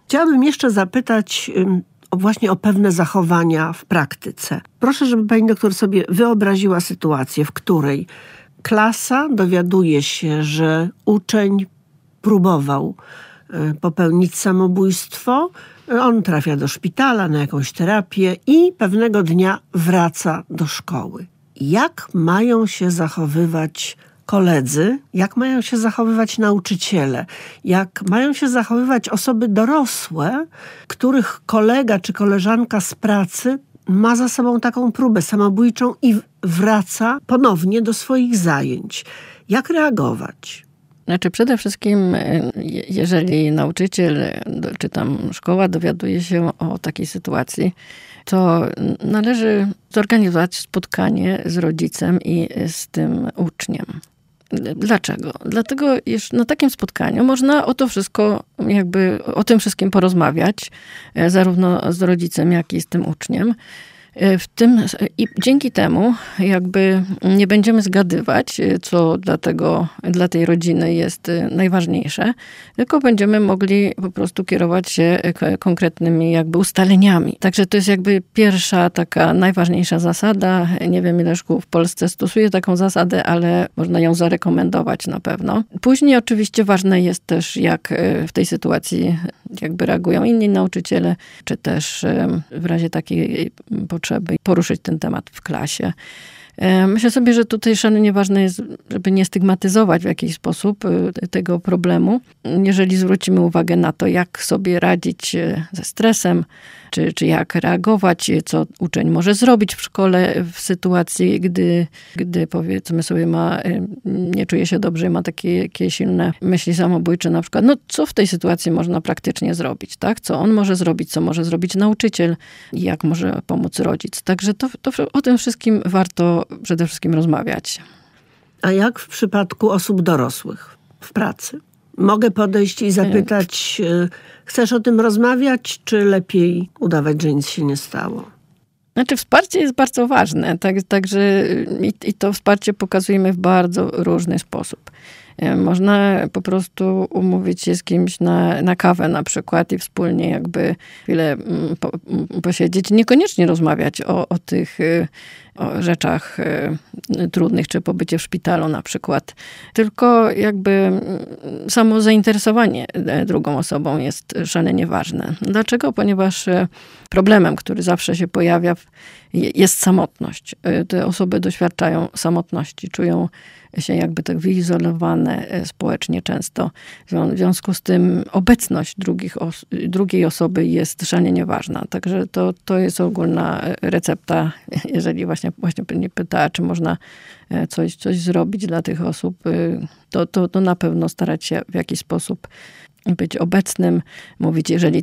Chciałabym jeszcze zapytać właśnie o pewne zachowania w praktyce. Proszę, żeby pani doktor sobie wyobraziła sytuację, w której klasa dowiaduje się, że uczeń próbował popełnić samobójstwo. On trafia do szpitala na jakąś terapię i pewnego dnia wraca do szkoły. Jak mają się zachowywać koledzy, jak mają się zachowywać nauczyciele, jak mają się zachowywać osoby dorosłe, których kolega czy koleżanka z pracy ma za sobą taką próbę samobójczą i wraca ponownie do swoich zajęć. Jak reagować? Znaczy przede wszystkim, jeżeli nauczyciel czy tam szkoła dowiaduje się o takiej sytuacji, to należy zorganizować spotkanie z rodzicem i z tym uczniem. Dlaczego? Dlatego, iż na takim spotkaniu można o tym wszystkim porozmawiać, zarówno z rodzicem, jak i z tym uczniem. I dzięki temu nie będziemy zgadywać, co dla tej rodziny jest najważniejsze, tylko będziemy mogli po prostu kierować się konkretnymi ustaleniami. Także to jest pierwsza taka najważniejsza zasada. Nie wiem, ile szkół w Polsce stosuje taką zasadę, ale można ją zarekomendować na pewno. Później oczywiście ważne jest też, jak w tej sytuacji reagują inni nauczyciele, czy też w razie takiej potrzeby poruszyć ten temat w klasie. Myślę sobie, że tutaj szalenie ważne jest, żeby nie stygmatyzować w jakiś sposób tego problemu. Jeżeli zwrócimy uwagę na to, jak sobie radzić ze stresem, czy jak reagować, co uczeń może zrobić w szkole w sytuacji, gdy powiedzmy sobie nie czuje się dobrze i ma takie silne myśli samobójcze na przykład. Co w tej sytuacji można praktycznie zrobić, tak? Co on może zrobić, co może zrobić nauczyciel i jak może pomóc rodzic. Także to o tym wszystkim warto przede wszystkim rozmawiać. A jak w przypadku osób dorosłych w pracy? Mogę podejść i zapytać, chcesz o tym rozmawiać, czy lepiej udawać, że nic się nie stało? Znaczy wsparcie jest bardzo ważne, także i to wsparcie pokazujemy w bardzo różny sposób. Można po prostu umówić się z kimś na kawę na przykład i wspólnie chwilę posiedzieć. Niekoniecznie rozmawiać o tych rzeczach trudnych, czy pobycie w szpitalu na przykład. Tylko samo zainteresowanie drugą osobą jest szalenie ważne. Dlaczego? Ponieważ problemem, który zawsze się pojawia, jest samotność. Te osoby doświadczają samotności, czują się tak wyizolowane społecznie często. W związku z tym obecność drugiej osoby jest szalenie ważna. Także to jest ogólna recepta, jeżeli właśnie pani pytała, czy można coś zrobić dla tych osób, to na pewno starać się w jakiś sposób być obecnym, mówić, jeżeli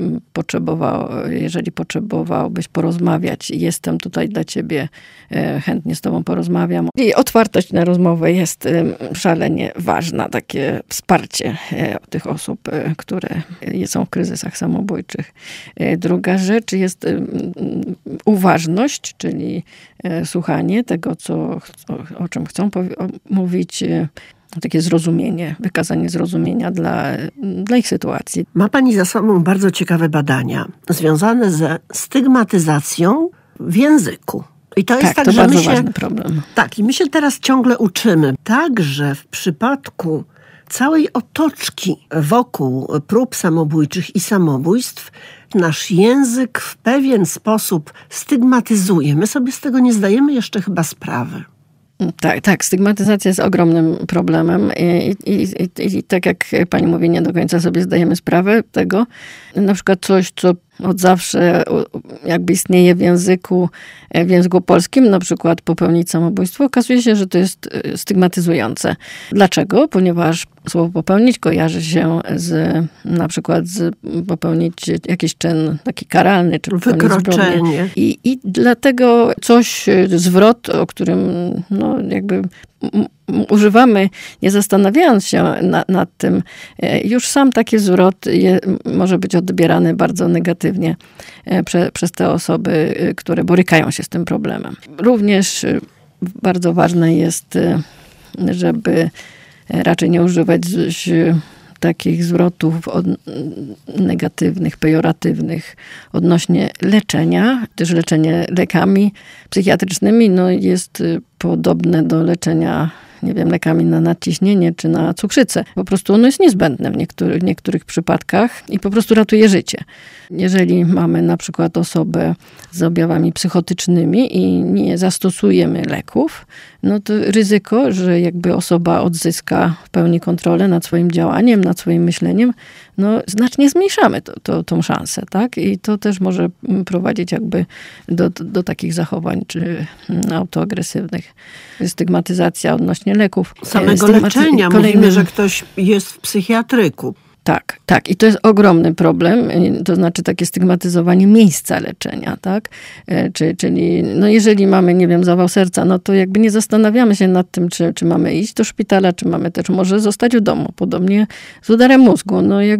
potrzebowałbyś porozmawiać, jestem tutaj dla ciebie, chętnie z tobą porozmawiam. I otwartość na rozmowę jest szalenie ważna, takie wsparcie tych osób, które są w kryzysach samobójczych. Druga rzecz jest uważność, czyli słuchanie tego, o czym chcą mówić, takie zrozumienie, wykazanie zrozumienia dla ich sytuacji. Ma pani za sobą bardzo ciekawe badania związane ze stygmatyzacją w języku. I to jest to że bardzo ważny problem. Tak, i my się teraz ciągle uczymy. Także w przypadku całej otoczki wokół prób samobójczych i samobójstw nasz język w pewien sposób stygmatyzuje. My sobie z tego nie zdajemy jeszcze chyba sprawy. Tak. Stygmatyzacja jest ogromnym problemem i tak jak pani mówi, nie do końca sobie zdajemy sprawę tego. Na przykład coś, co od zawsze istnieje w języku polskim, na przykład popełnić samobójstwo, okazuje się, że to jest stygmatyzujące. Dlaczego? Ponieważ słowo popełnić kojarzy się na przykład z popełnić jakiś czyn taki karalny, czy wykroczenie. I dlatego zwrot, o którym używamy, nie zastanawiając się nad tym, już sam taki zwrot może być odbierany bardzo negatywnie przez te osoby, które borykają się z tym problemem. Również bardzo ważne jest, żeby raczej nie używać takich zwrotów negatywnych, pejoratywnych odnośnie leczenia, też leczenie lekami psychiatrycznymi jest podobne do leczenia, nie wiem, lekami na nadciśnienie czy na cukrzycę. Po prostu ono jest niezbędne w niektórych przypadkach i po prostu ratuje życie. Jeżeli mamy na przykład osobę z objawami psychotycznymi i nie zastosujemy leków, to ryzyko, że jakby osoba odzyska w pełni kontrolę nad swoim działaniem, nad swoim myśleniem, znacznie zmniejszamy tą szansę, tak? I to też może prowadzić jakby do takich zachowań czy autoagresywnych. Stygmatyzacja odnośnie leków. Samego leczenia. Mówimy, że ktoś jest w psychiatryku. Tak. I to jest ogromny problem. To znaczy takie stygmatyzowanie miejsca leczenia, tak? Czyli jeżeli mamy, nie wiem, zawał serca, to jakby nie zastanawiamy się nad tym, czy mamy iść do szpitala, czy mamy też może zostać w domu. Podobnie z udarem mózgu.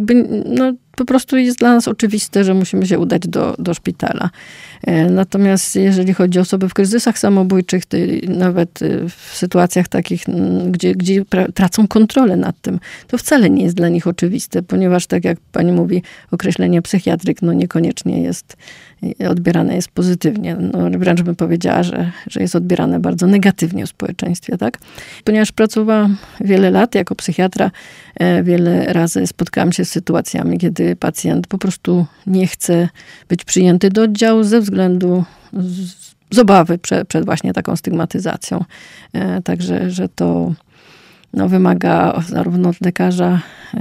Po prostu jest dla nas oczywiste, że musimy się udać do szpitala. Natomiast jeżeli chodzi o osoby w kryzysach samobójczych, nawet w sytuacjach takich, gdzie tracą kontrolę nad tym, to wcale nie jest dla nich oczywiste, ponieważ tak jak pani mówi, określenie psychiatryk niekoniecznie jest odbierane jest pozytywnie. Wręcz bym powiedziała, że jest odbierane bardzo negatywnie w społeczeństwie, tak? Ponieważ pracowałam wiele lat jako psychiatra, wiele razy spotkałam się z sytuacjami, kiedy pacjent po prostu nie chce być przyjęty do oddziału ze względu z obawy przed właśnie taką stygmatyzacją. Także, że to wymaga zarówno od lekarza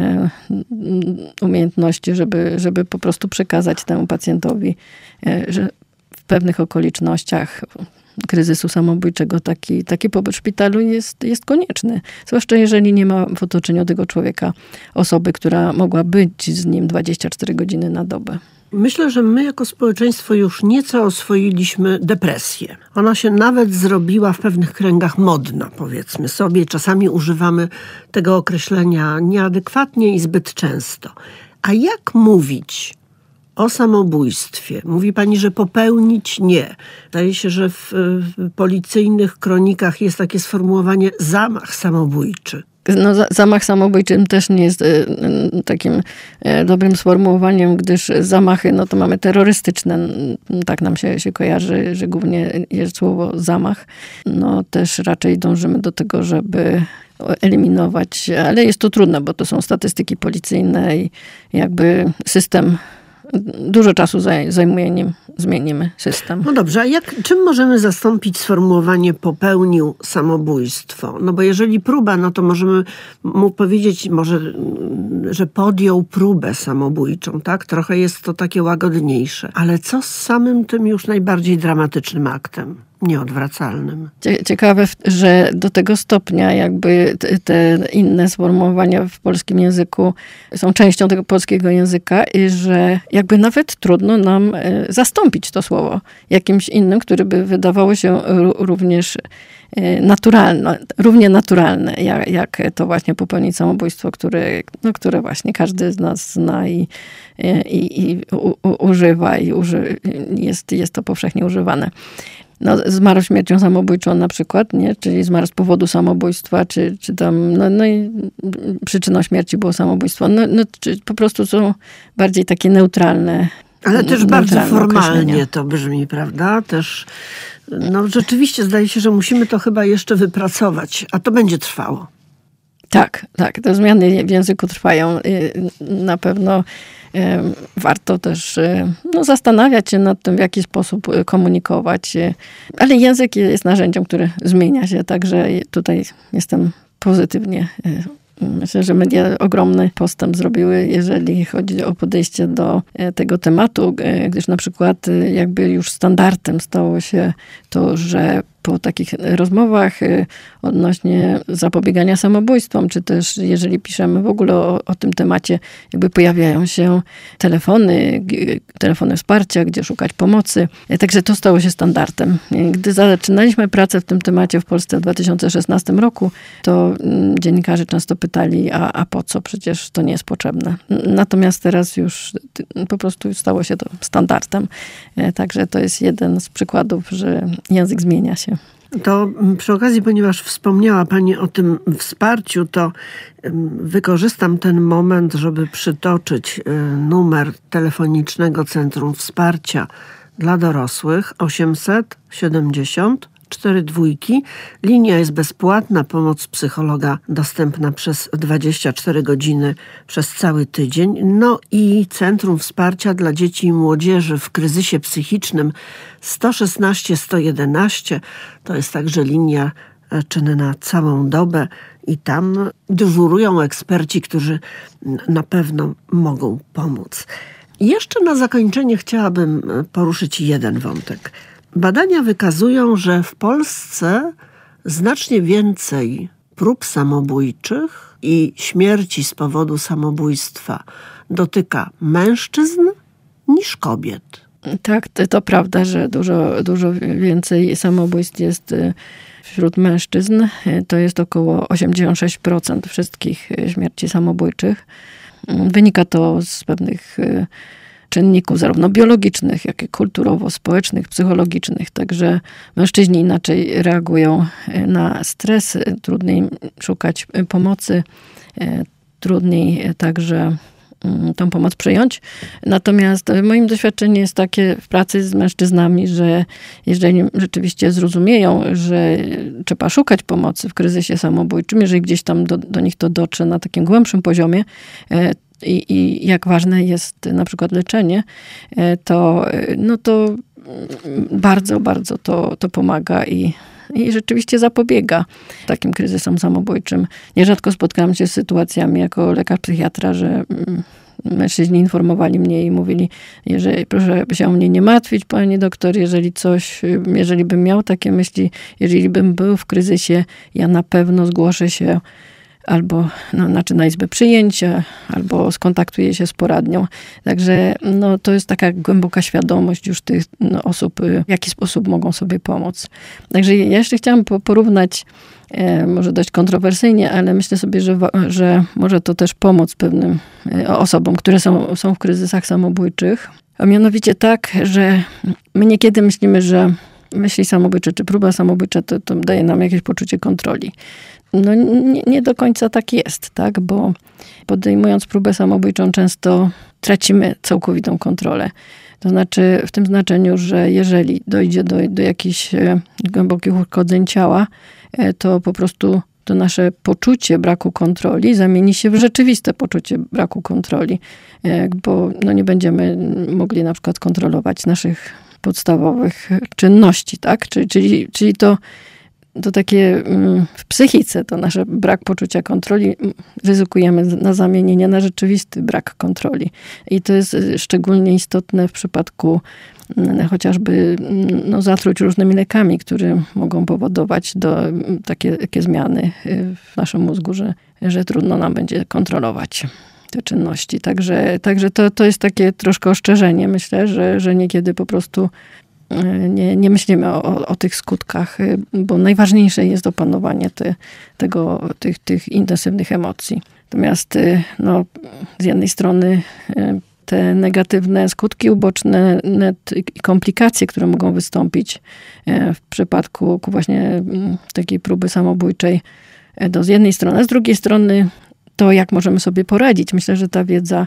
umiejętności, żeby po prostu przekazać temu pacjentowi, że w pewnych okolicznościach kryzysu samobójczego taki pobyt w szpitalu jest konieczny. Zwłaszcza jeżeli nie ma w otoczeniu tego człowieka osoby, która mogła być z nim 24 godziny na dobę. Myślę, że my jako społeczeństwo już nieco oswoiliśmy depresję. Ona się nawet zrobiła w pewnych kręgach modna, powiedzmy sobie. Czasami używamy tego określenia nieadekwatnie i zbyt często. A jak mówić o samobójstwie? Mówi pani, że popełnić nie. Zdaje się, że w policyjnych kronikach jest takie sformułowanie zamach samobójczy. Zamach samobójczy też nie jest takim dobrym sformułowaniem, gdyż zamachy, to mamy terrorystyczne. Tak nam się kojarzy, że głównie jest słowo zamach. Też raczej dążymy do tego, żeby eliminować, ale jest to trudne, bo to są statystyki policyjne i jakby system dużo czasu zajmuje, nim zmienimy system. No dobrze, a czym możemy zastąpić sformułowanie popełnił samobójstwo? Bo jeżeli próba, to możemy mu powiedzieć może, że podjął próbę samobójczą, tak? Trochę jest to takie łagodniejsze. Ale co z samym tym już najbardziej dramatycznym aktem? Nieodwracalnym. Ciekawe, że do tego stopnia jakby te inne sformułowania w polskim języku są częścią tego polskiego języka i że jakby nawet trudno nam zastąpić to słowo jakimś innym, który by wydawało się również naturalne, równie naturalne, jak to właśnie popełnić samobójstwo, które właśnie każdy z nas zna i używa i jest to powszechnie używane. Zmarł śmiercią samobójczą na przykład, nie? Czyli zmarł z powodu samobójstwa, czy tam, i przyczyną śmierci było samobójstwo. Czy po prostu są bardziej takie neutralne. Ale też bardzo formalnie to brzmi, prawda? Też, rzeczywiście zdaje się, że musimy to chyba jeszcze wypracować, a to będzie trwało. Tak. Te zmiany w języku trwają. Na pewno warto też zastanawiać się nad tym, w jaki sposób komunikować. Ale język jest narzędziem, które zmienia się, także tutaj jestem pozytywnie. Myślę, że media ogromny postęp zrobiły, jeżeli chodzi o podejście do tego tematu, gdyż na przykład jakby już standardem stało się to, że po takich rozmowach odnośnie zapobiegania samobójstwom, czy też jeżeli piszemy w ogóle o tym temacie, jakby pojawiają się telefony wsparcia, gdzie szukać pomocy. Także to stało się standardem. Gdy zaczynaliśmy pracę w tym temacie w Polsce w 2016 roku, to dziennikarze często pytali, a po co? Przecież to nie jest potrzebne. Natomiast teraz już po prostu stało się to standardem. Także to jest jeden z przykładów, że język zmienia się. To przy okazji, ponieważ wspomniała Pani o tym wsparciu, to wykorzystam ten moment, żeby przytoczyć numer telefonicznego Centrum Wsparcia dla Dorosłych 870 42. Linia jest bezpłatna, pomoc psychologa dostępna przez 24 godziny przez cały tydzień. No i Centrum Wsparcia dla Dzieci i Młodzieży w kryzysie psychicznym 116 111. To jest także linia czynna całą dobę i tam dyżurują eksperci, którzy na pewno mogą pomóc. I jeszcze na zakończenie chciałabym poruszyć jeden wątek. Badania wykazują, że w Polsce znacznie więcej prób samobójczych i śmierci z powodu samobójstwa dotyka mężczyzn niż kobiet. Tak, to prawda, że dużo więcej samobójstw jest wśród mężczyzn. To jest około 86% wszystkich śmierci samobójczych. Wynika to z pewnych czynników zarówno biologicznych, jak i kulturowo-społecznych, psychologicznych. Także mężczyźni inaczej reagują na stres, trudniej szukać pomocy, trudniej także tą pomoc przyjąć. Natomiast moim doświadczeniem jest takie w pracy z mężczyznami, że jeżeli rzeczywiście zrozumieją, że trzeba szukać pomocy w kryzysie samobójczym, jeżeli gdzieś tam do nich to dotrze na takim głębszym poziomie, i jak ważne jest na przykład leczenie, to bardzo, bardzo to pomaga i rzeczywiście zapobiega takim kryzysom samobójczym. Nierzadko spotkałam się z sytuacjami jako lekarz psychiatra, że mężczyźni informowali mnie i mówili, proszę się o mnie nie martwić, pani doktor, jeżeli bym miał takie myśli, jeżeli bym był w kryzysie, ja na pewno zgłoszę się albo na izbę przyjęcia, albo skontaktuję się z poradnią. Także to jest taka głęboka świadomość już tych osób, w jaki sposób mogą sobie pomóc. Także ja jeszcze chciałam porównać, może dość kontrowersyjnie, ale myślę sobie, że może to też pomóc pewnym osobom, które są w kryzysach samobójczych. A mianowicie tak, że my niekiedy myślimy, że myśli samobójcze czy próba samobójcza to daje nam jakieś poczucie kontroli. Nie do końca tak jest, tak? Bo podejmując próbę samobójczą często tracimy całkowitą kontrolę. To znaczy w tym znaczeniu, że jeżeli dojdzie do jakichś głębokich uszkodzeń ciała, to po prostu to nasze poczucie braku kontroli zamieni się w rzeczywiste poczucie braku kontroli, bo nie będziemy mogli na przykład kontrolować naszych podstawowych czynności, tak? Czyli to takie w psychice, to nasze brak poczucia kontroli, ryzykujemy na zamienienie na rzeczywisty brak kontroli. I to jest szczególnie istotne w przypadku chociażby zatruć różnymi lekami, które mogą powodować takie zmiany w naszym mózgu, że trudno nam będzie kontrolować te czynności. Także to jest takie troszkę ostrzeżenie, myślę, że niekiedy po prostu nie myślimy o tych skutkach, bo najważniejsze jest opanowanie tych intensywnych emocji. Natomiast z jednej strony te negatywne skutki uboczne i komplikacje, które mogą wystąpić w przypadku właśnie takiej próby samobójczej, to z jednej strony, a z drugiej strony to, jak możemy sobie poradzić. Myślę, że ta wiedza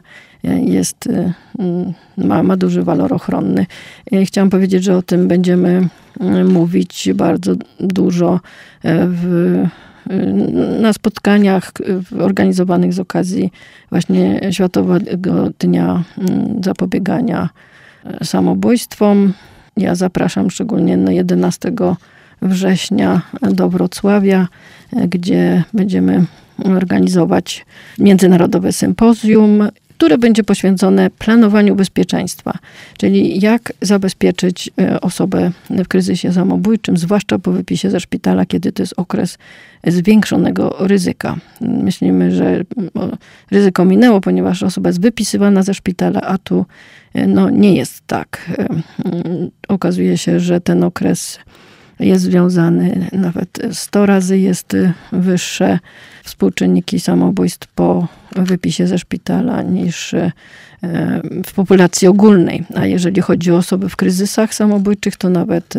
ma duży walor ochronny. Chciałam powiedzieć, że o tym będziemy mówić bardzo dużo na spotkaniach organizowanych z okazji właśnie Światowego Dnia Zapobiegania Samobójstwom. Ja zapraszam szczególnie na 11 września do Wrocławia, gdzie będziemy organizować międzynarodowe sympozjum, które będzie poświęcone planowaniu bezpieczeństwa, czyli jak zabezpieczyć osobę w kryzysie samobójczym, zwłaszcza po wypisie ze szpitala, kiedy to jest okres zwiększonego ryzyka. Myślimy, że ryzyko minęło, ponieważ osoba jest wypisywana ze szpitala, a tu nie jest tak. Okazuje się, że ten okres jest związany, nawet 100 razy jest wyższe współczynniki samobójstw po wypisie ze szpitala niż w populacji ogólnej. A jeżeli chodzi o osoby w kryzysach samobójczych, to nawet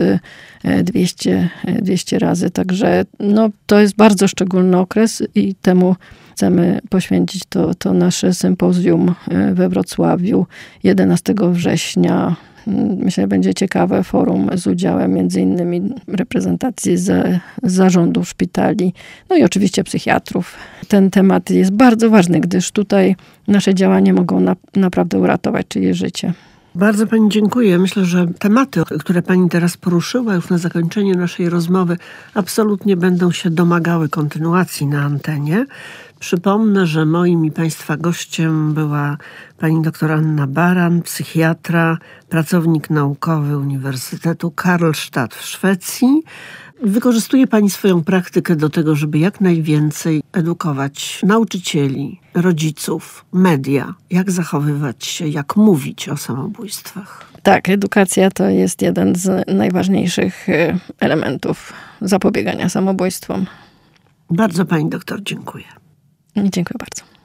200 razy. Także to jest bardzo szczególny okres i temu chcemy poświęcić to nasze sympozjum we Wrocławiu 11 września. Myślę, że będzie ciekawe forum z udziałem między innymi reprezentacji z zarządów szpitali, i oczywiście psychiatrów. Ten temat jest bardzo ważny, gdyż tutaj nasze działania mogą naprawdę uratować czyjeś życie. Bardzo pani dziękuję. Myślę, że tematy, które pani teraz poruszyła już na zakończenie naszej rozmowy, absolutnie będą się domagały kontynuacji na antenie. Przypomnę, że moim i państwa gościem była pani dr Anna Baran, psychiatra, pracownik naukowy Uniwersytetu Karlstadt w Szwecji. Wykorzystuje pani swoją praktykę do tego, żeby jak najwięcej edukować nauczycieli, rodziców, media, jak zachowywać się, jak mówić o samobójstwach. Tak, edukacja to jest jeden z najważniejszych elementów zapobiegania samobójstwom. Bardzo pani doktor dziękuję. Dziękuję bardzo.